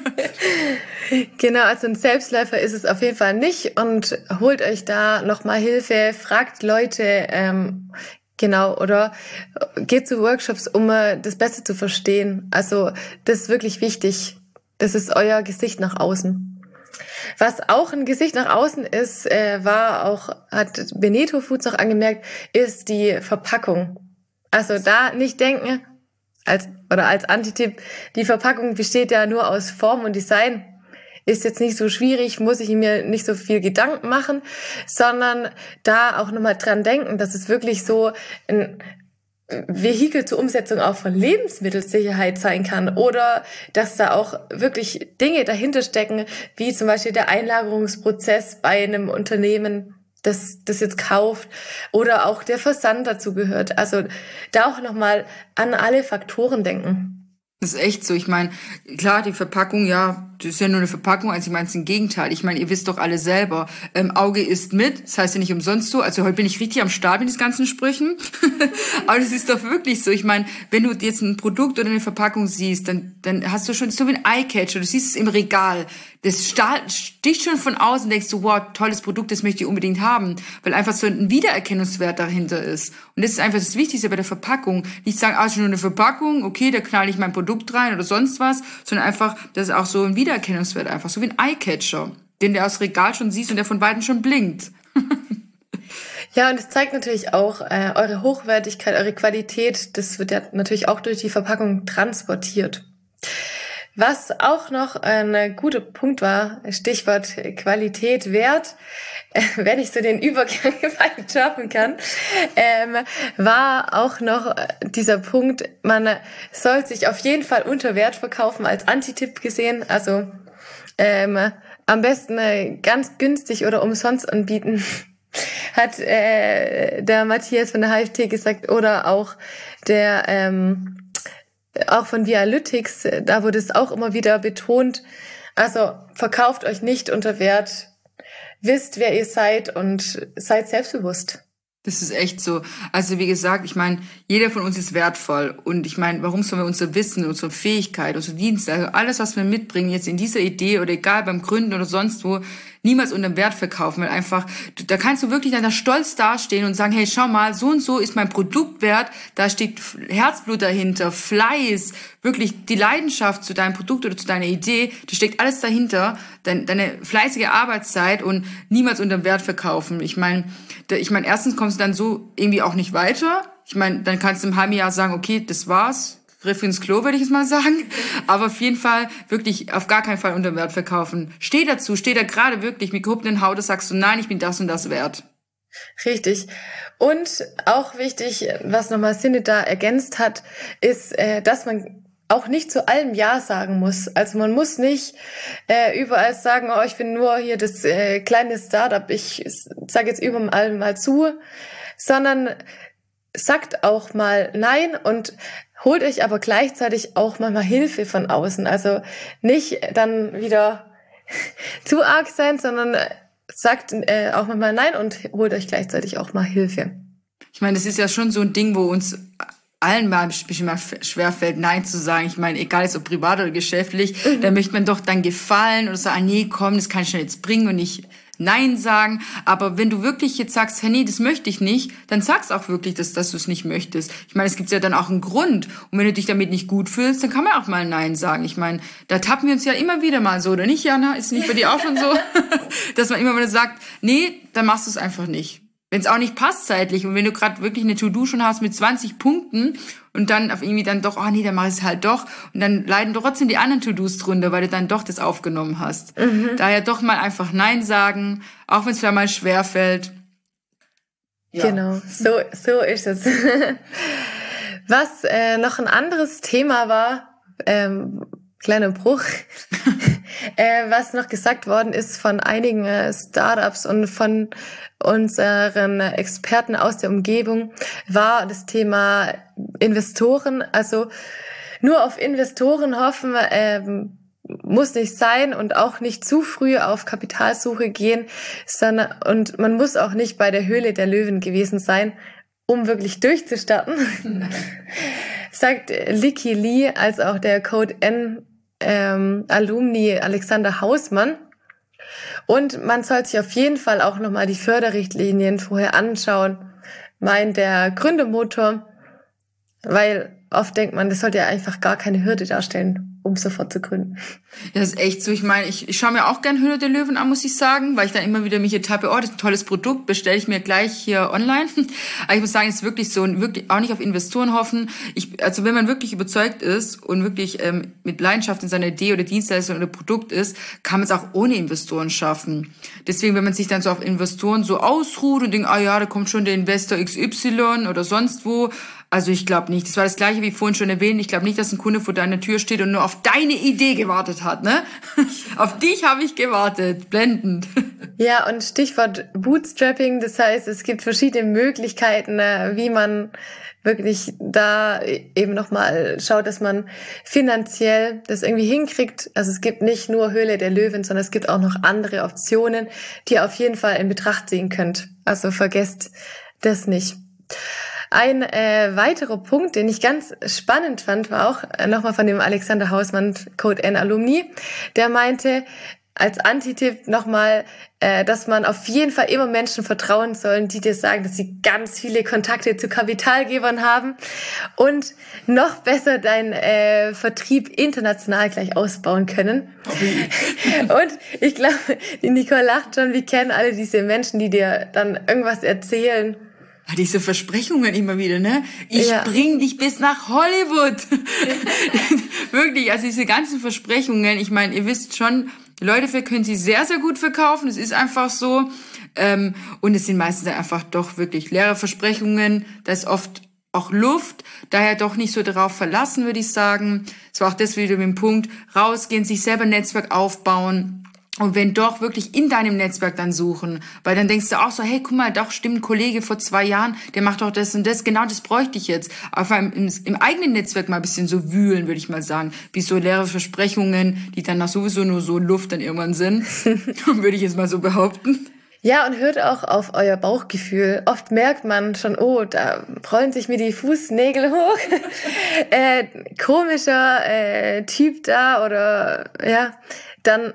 Genau, also ein Selbstläufer ist es auf jeden Fall nicht und holt euch da nochmal Hilfe, fragt Leute, ähm, genau, oder geht zu Workshops, um äh, das besser zu verstehen. Also das ist wirklich wichtig. Das ist euer Gesicht nach außen. Was auch ein Gesicht nach außen ist, äh, war auch, hat Beneto Foods auch angemerkt, ist die Verpackung. Also da nicht denken, als oder als Antitipp, die Verpackung besteht ja nur aus Form und Design. Ist jetzt nicht so schwierig, muss ich mir nicht so viel Gedanken machen, sondern da auch nochmal dran denken, dass es wirklich so ein Vehikel zur Umsetzung auch von Lebensmittelsicherheit sein kann oder dass da auch wirklich Dinge dahinter stecken, wie zum Beispiel der Einlagerungsprozess bei einem Unternehmen, das das jetzt kauft oder auch der Versand dazu gehört. Also da auch nochmal an alle Faktoren denken. Das ist echt so. Ich meine, klar, die Verpackung, ja, das ist ja nur eine Verpackung, also ich meine, es ist im Gegenteil. Ich meine, ihr wisst doch alle selber, ähm, Auge isst mit, das heißt ja nicht umsonst so. Also heute bin ich richtig am Start mit diesen ganzen Sprüchen. Aber das ist doch wirklich so. Ich meine, wenn du jetzt ein Produkt oder eine Verpackung siehst, dann dann hast du schon so wie ein Eye-Catcher. Du siehst es im Regal. Das sticht schon von außen, denkst du, wow, tolles Produkt, das möchte ich unbedingt haben. Weil einfach so ein Wiedererkennungswert dahinter ist. Und das ist einfach das Wichtigste bei der Verpackung. Nicht sagen, ah, ist nur eine Verpackung, okay, da knall ich mein Produkt rein oder sonst was, sondern einfach, das ist auch so ein Wiedererkennungswert, einfach so wie ein Eye-Catcher. den du aus dem Regal schon siehst und der von Weitem schon blinkt. Ja, und es zeigt natürlich auch äh, eure Hochwertigkeit, eure Qualität. Das wird ja natürlich auch durch die Verpackung transportiert. Was auch noch ein guter Punkt war, Stichwort Qualität, Wert, äh, wenn ich so den Übergang weit schaffen kann, ähm, war auch noch dieser Punkt, man soll sich auf jeden Fall unter Wert verkaufen, als Antitipp gesehen. Also ähm, am besten äh, ganz günstig oder umsonst anbieten. Hat äh, der Matthias von der H F T gesagt, oder auch der ähm, auch von Vialytics, da wurde es auch immer wieder betont. Also verkauft euch nicht unter Wert, wisst, wer ihr seid und seid selbstbewusst. Das ist echt so. Also wie gesagt, ich meine, jeder von uns ist wertvoll. Und ich meine, warum sollen wir unser Wissen, unsere Fähigkeit, unsere Dienste, also alles, was wir mitbringen, jetzt in dieser Idee oder egal beim Gründen oder sonst wo, niemals unter Wert verkaufen, weil einfach, da kannst du wirklich dann da stolz dastehen und sagen, hey, schau mal, so und so ist mein Produktwert, da steht Herzblut dahinter, Fleiß, wirklich die Leidenschaft zu deinem Produkt oder zu deiner Idee, da steckt alles dahinter, deine, deine fleißige Arbeitszeit und niemals unter Wert verkaufen. Ich meine, ich meine, erstens kommst du dann so irgendwie auch nicht weiter. Ich meine, dann kannst du im halben Jahr sagen, okay, das war's. Griff ins Klo, würde ich es mal sagen. Aber auf jeden Fall wirklich auf gar keinen Fall unter Wert verkaufen. Steh dazu, steh da gerade wirklich mit gehobenen Haut, sagst du, nein, ich bin das und das wert. Richtig. Und auch wichtig, was nochmal Sinne da ergänzt hat, ist, äh, dass man auch nicht zu allem Ja sagen muss. Also man muss nicht äh, überall sagen, oh, ich bin nur hier das äh, kleine Startup, ich sage jetzt überall mal zu, sondern sagt auch mal Nein und holt euch aber gleichzeitig auch mal, mal Hilfe von außen. Also nicht dann wieder zu arg sein, sondern sagt äh, auch mal Nein und holt euch gleichzeitig auch mal Hilfe. Ich meine, das ist ja schon so ein Ding, wo uns allen mal ein bisschen mal schwerfällt, Nein zu sagen. Ich meine, egal ist ob privat oder geschäftlich, mhm. da möchte man doch dann gefallen oder sagen, nee, komm, das kann ich schon jetzt bringen und nicht Nein sagen. Aber wenn du wirklich jetzt sagst, hey, nee, das möchte ich nicht, dann sag's auch wirklich, dass, dass du es nicht möchtest. Ich meine, es gibt ja dann auch einen Grund. Und wenn du dich damit nicht gut fühlst, dann kann man auch mal Nein sagen. Ich meine, da tappen wir uns ja immer wieder mal so, oder nicht, Jana? Ist nicht bei dir auch schon so? Dass man immer wieder sagt, nee, dann machst du es einfach nicht. Wenn es auch nicht passt zeitlich und wenn du gerade wirklich eine To-Do schon hast mit zwanzig Punkten und dann auf irgendwie dann doch, oh nee, dann mach ich es halt doch und dann leiden trotzdem die anderen To-Dos drunter, weil du dann doch das aufgenommen hast. Mhm. Daher doch mal einfach Nein sagen, auch wenn es vielleicht mal schwerfällt. Ja. Genau, so so ist es. Was äh, noch ein anderes Thema war, ähm, kleiner Bruch, äh, was noch gesagt worden ist von einigen äh, Startups und von unseren Experten aus der Umgebung, war das Thema Investoren. Also nur auf Investoren hoffen ähm, muss nicht sein und auch nicht zu früh auf Kapitalsuche gehen, sondern und man muss auch nicht bei der Höhle der Löwen gewesen sein, um wirklich durchzustarten. Sagt Licky Lee als auch der Code N ähm, Alumni Alexander Hausmann. Und man soll sich auf jeden Fall auch nochmal die Förderrichtlinien vorher anschauen, meint der Gründermotor, weil oft denkt man, das sollte ja einfach gar keine Hürde darstellen, um sofort zu gründen. Das ist echt so. Ich meine, ich, ich schaue mir auch gern Höhle der Löwen an, muss ich sagen, weil ich dann immer wieder mich ertappe, oh, das ist ein tolles Produkt, bestelle ich mir gleich hier online. Aber ich muss sagen, es ist wirklich so, wirklich auch nicht auf Investoren hoffen. Ich, also wenn man wirklich überzeugt ist und wirklich ähm, mit Leidenschaft in seiner Idee oder Dienstleistung oder Produkt ist, kann man es auch ohne Investoren schaffen. Deswegen, wenn man sich dann so auf Investoren so ausruht und denkt, ah ja, da kommt schon der Investor X Y oder sonst wo, also ich glaube nicht. Das war das Gleiche wie vorhin schon erwähnt. Ich glaube nicht, dass ein Kunde vor deiner Tür steht und nur auf deine Idee gewartet hat, ne? Auf dich habe ich gewartet. Blendend. Ja, und Stichwort Bootstrapping. Das heißt, es gibt verschiedene Möglichkeiten, wie man wirklich da eben nochmal schaut, dass man finanziell das irgendwie hinkriegt. Also es gibt nicht nur Höhle der Löwen, sondern es gibt auch noch andere Optionen, die ihr auf jeden Fall in Betracht ziehen könnt. Also vergesst das nicht. Ein äh, weiterer Punkt, den ich ganz spannend fand, war auch äh, nochmal von dem Alexander Hausmann, Code N Alumni, der meinte, als Anti-Tipp nochmal, äh, dass man auf jeden Fall immer Menschen vertrauen soll, die dir sagen, dass sie ganz viele Kontakte zu Kapitalgebern haben und noch besser deinen äh, Vertrieb international gleich ausbauen können. Okay. Und ich glaube, die Nicole lacht schon, wir kennen alle diese Menschen, die dir dann irgendwas erzählen. Ja, diese Versprechungen immer wieder, ne? Ich ja. bring dich bis nach Hollywood. Wirklich, also diese ganzen Versprechungen, ich meine, ihr wisst schon, Leute können sie sehr, sehr gut verkaufen. Es ist einfach so. Ähm, und es sind meistens einfach doch wirklich leere Versprechungen. Da ist oft auch Luft. Daher doch nicht so darauf verlassen, würde ich sagen. Es war auch das wieder mit dem Punkt, rausgehen, sich selber ein Netzwerk aufbauen. Und wenn doch, wirklich in deinem Netzwerk dann suchen. Weil dann denkst du auch so, hey, guck mal, doch, stimmt, ein Kollege vor zwei Jahren, der macht doch das und das. Genau das bräuchte ich jetzt. Aber im, im, im eigenen Netzwerk mal ein bisschen so wühlen, würde ich mal sagen. Wie so leere Versprechungen, die dann nach sowieso nur so Luft dann irgendwann sind. Würde ich jetzt mal so behaupten. Ja, und hört auch auf euer Bauchgefühl. Oft merkt man schon, oh, da rollen sich mir die Fußnägel hoch. äh, komischer äh, Typ da oder ja, dann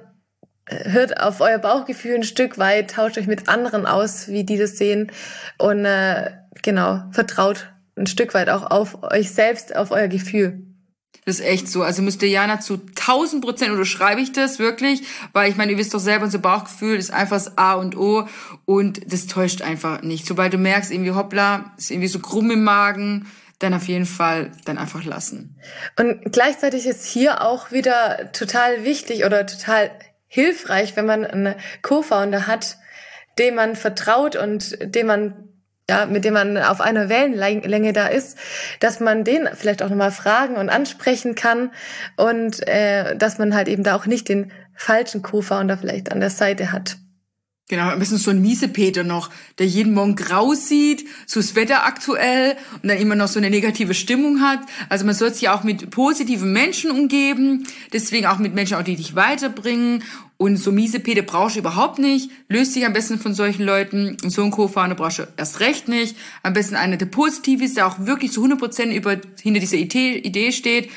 hört auf euer Bauchgefühl ein Stück weit, tauscht euch mit anderen aus, wie die das sehen und äh, genau, vertraut ein Stück weit auch auf euch selbst, auf euer Gefühl. Das ist echt so. Also müsste Jana zu tausend Prozent unterschreibe ich das wirklich, weil ich meine, ihr wisst doch selber, unser Bauchgefühl ist einfach das A und O und das täuscht einfach nicht. Sobald du merkst, irgendwie hoppla, ist irgendwie so krumm im Magen, dann auf jeden Fall dann einfach lassen. Und gleichzeitig ist hier auch wieder total wichtig oder total hilfreich, wenn man einen Co-Founder hat, dem man vertraut und dem man, ja, mit dem man auf einer Wellenlänge da ist, dass man den vielleicht auch nochmal fragen und ansprechen kann und äh, dass man halt eben da auch nicht den falschen Co-Founder vielleicht an der Seite hat. Genau, ein bisschen so ein Miesepeter noch, der jeden Morgen grau sieht, so das Wetter aktuell und dann immer noch so eine negative Stimmung hat. Also man soll sich ja auch mit positiven Menschen umgeben, deswegen auch mit Menschen, auch die dich weiterbringen. Und so Miesepeter brauchst du überhaupt nicht. Löst dich am besten von solchen Leuten. Und so einen Co-Founder brauchst du erst recht nicht. Am besten einer, der positiv ist, der auch wirklich zu hundert Prozent über, hinter dieser Idee steht.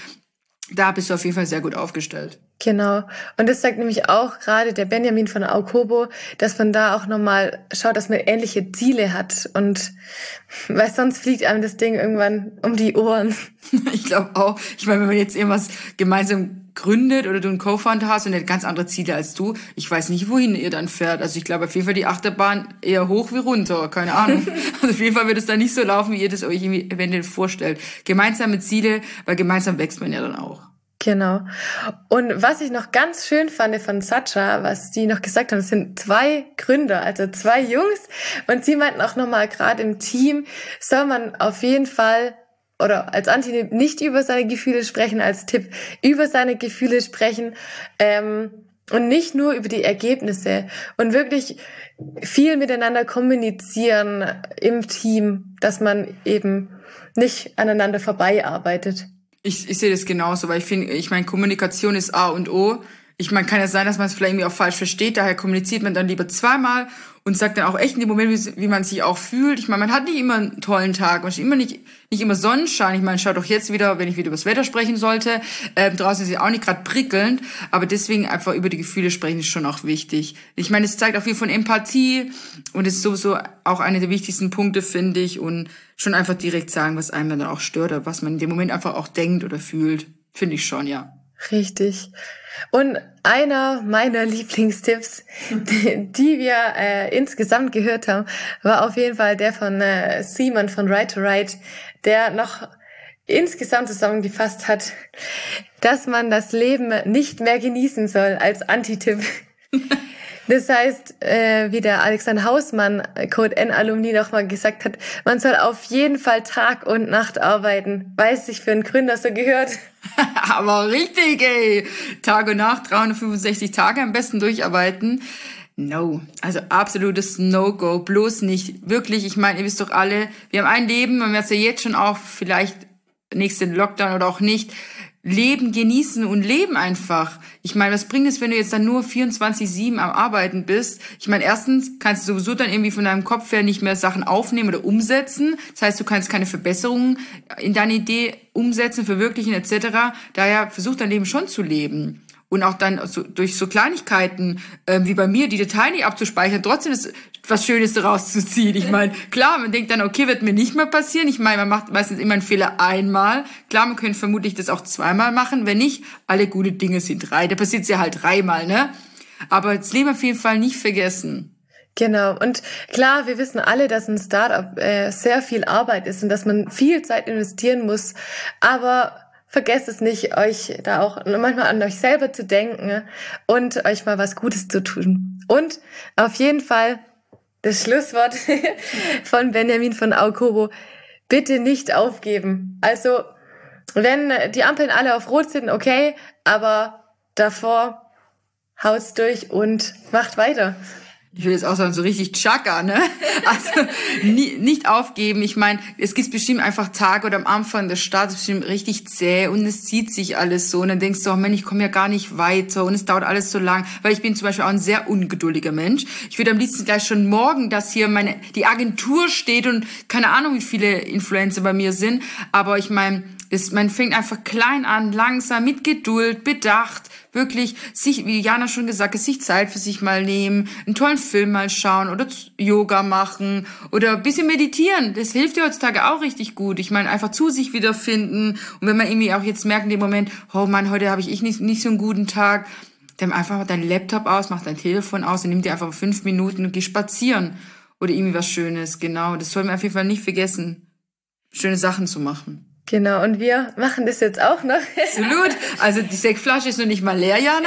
Da bist du auf jeden Fall sehr gut aufgestellt. Genau. Und das sagt nämlich auch gerade der Benjamin von Aukobo, dass man da auch nochmal schaut, dass man ähnliche Ziele hat. Und weil sonst fliegt einem das Ding irgendwann um die Ohren. Ich glaube auch. Ich meine, wenn man jetzt irgendwas gemeinsam gründet oder du einen Co-Founder hast und der hat ganz andere Ziele als du, ich weiß nicht, wohin ihr dann fährt. Also ich glaube auf jeden Fall die Achterbahn eher hoch wie runter. Keine Ahnung. Also auf jeden Fall wird es dann nicht so laufen, wie ihr das euch irgendwie eventuell vorstellt. Gemeinsame Ziele, weil gemeinsam wächst man ja dann auch. Genau. Und was ich noch ganz schön fand von Satcha, was die noch gesagt haben, es sind zwei Gründer, also zwei Jungs. Und sie meinten auch nochmal, gerade im Team soll man auf jeden Fall, oder als Anti-Tipp, nicht über seine Gefühle sprechen, als Tipp über seine Gefühle sprechen ähm, und nicht nur über die Ergebnisse. Und wirklich viel miteinander kommunizieren im Team, dass man eben nicht aneinander vorbeiarbeitet. Ich, ich sehe das genauso, weil ich finde, ich meine, Kommunikation ist A und O. Ich meine, kann ja sein, dass man es vielleicht irgendwie auch falsch versteht, daher kommuniziert man dann lieber zweimal und sagt dann auch echt in dem Moment, wie, wie man sich auch fühlt. Ich meine, man hat nicht immer einen tollen Tag, man hat immer nicht, nicht immer Sonnenschein. Ich meine, schaut doch jetzt wieder, wenn ich wieder über das Wetter sprechen sollte, ähm, draußen ist es auch nicht gerade prickelnd, aber deswegen einfach über die Gefühle sprechen ist schon auch wichtig. Ich meine, es zeigt auch viel von Empathie und ist sowieso auch einer der wichtigsten Punkte, finde ich, und schon einfach direkt sagen, was einem dann auch stört oder was man in dem Moment einfach auch denkt oder fühlt, finde ich schon, ja. Richtig. Und einer meiner Lieblingstipps, die wir äh, insgesamt gehört haben, war auf jeden Fall der von äh, Simon von Right to Right, der noch insgesamt zusammengefasst hat, dass man das Leben nicht mehr genießen soll als Anti-Tipp. Das heißt, äh, wie der Alexander Hausmann, Code N-Alumni, nochmal gesagt hat, man soll auf jeden Fall Tag und Nacht arbeiten, weil es sich für einen Gründer so gehört. Aber richtig, ey. Tag und Nacht, dreihundertfünfundsechzig Tage am besten durcharbeiten. No, also absolutes No-Go, bloß nicht. Wirklich, ich meine, ihr wisst doch alle, wir haben ein Leben, man wird es ja jetzt schon auch, vielleicht nächsten Lockdown oder auch nicht, Leben genießen und leben einfach. Ich meine, was bringt es, wenn du jetzt dann nur vierundzwanzig sieben am Arbeiten bist? Ich meine, erstens kannst du sowieso dann irgendwie von deinem Kopf her nicht mehr Sachen aufnehmen oder umsetzen. Das heißt, du kannst keine Verbesserungen in deine Idee umsetzen, verwirklichen et cetera. Daher versuch dein Leben schon zu leben. Und auch dann so, durch so Kleinigkeiten, äh, wie bei mir, die Datei nicht abzuspeichern, trotzdem ist was Schönes daraus zu ziehen. Ich meine, klar, man denkt dann, okay, wird mir nicht mehr passieren. Ich meine, man macht meistens immer einen Fehler einmal. Klar, man könnte vermutlich das auch zweimal machen. Wenn nicht, alle gute Dinge sind drei. Da passiert es ja halt dreimal, ne? Aber das Leben auf jeden Fall nicht vergessen. Genau. Und klar, wir wissen alle, dass ein Startup äh, sehr viel Arbeit ist und dass man viel Zeit investieren muss. Aber vergesst es nicht, euch da auch manchmal an euch selber zu denken und euch mal was Gutes zu tun. Und auf jeden Fall das Schlusswort von Benjamin von Aukobo: Bitte nicht aufgeben. Also, wenn die Ampeln alle auf Rot sind, okay, aber davor haut's durch und macht weiter. Ich will jetzt auch sagen, so richtig Chaka, ne? Also nie, nicht aufgeben. Ich meine, es gibt bestimmt einfach Tage oder am Anfang des Starts bestimmt richtig zäh und es zieht sich alles so. Und dann denkst du, oh Mann, ich komme ja gar nicht weiter und es dauert alles so lang. Weil ich bin zum Beispiel auch ein sehr ungeduldiger Mensch. Ich würde am liebsten gleich schon morgen, dass hier meine die Agentur steht und keine Ahnung, wie viele Influencer bei mir sind. Aber ich meine, es, man fängt einfach klein an, langsam, mit Geduld, bedacht, wirklich sich, wie Jana schon gesagt hat, sich Zeit für sich mal nehmen, einen tollen Film mal schauen oder Yoga machen oder ein bisschen meditieren. Das hilft dir heutzutage auch richtig gut. Ich meine, einfach zu sich wiederfinden. Und wenn man irgendwie auch jetzt merkt in dem Moment, oh Mann, heute habe ich nicht, nicht so einen guten Tag, dann einfach mal deinen Laptop aus, mach dein Telefon aus und nimm dir einfach fünf Minuten und geh spazieren oder irgendwie was Schönes. Genau, das soll man auf jeden Fall nicht vergessen, schöne Sachen zu machen. Genau, und wir machen das jetzt auch noch. Absolut. Also die Sektflasche ist noch nicht mal leer, Jana.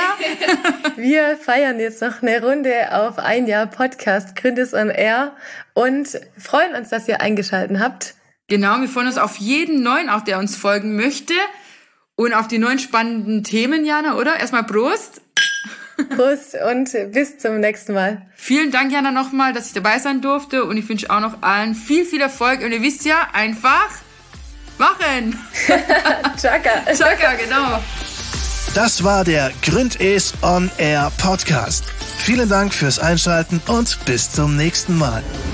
Wir feiern jetzt noch eine Runde auf ein Jahr Podcast Gründes on Air und freuen uns, dass ihr eingeschaltet habt. Genau, wir freuen uns auf jeden Neuen, auch der uns folgen möchte und auf die neuen spannenden Themen, Jana, oder? Erstmal Prost. Prost und bis zum nächsten Mal. Vielen Dank, Jana, nochmal, dass ich dabei sein durfte und ich wünsche auch noch allen viel, viel Erfolg und ihr wisst ja, einfach machen. Chaka. Chaka, genau. Das war der Gründes on Air Podcast. Vielen Dank fürs Einschalten und bis zum nächsten Mal.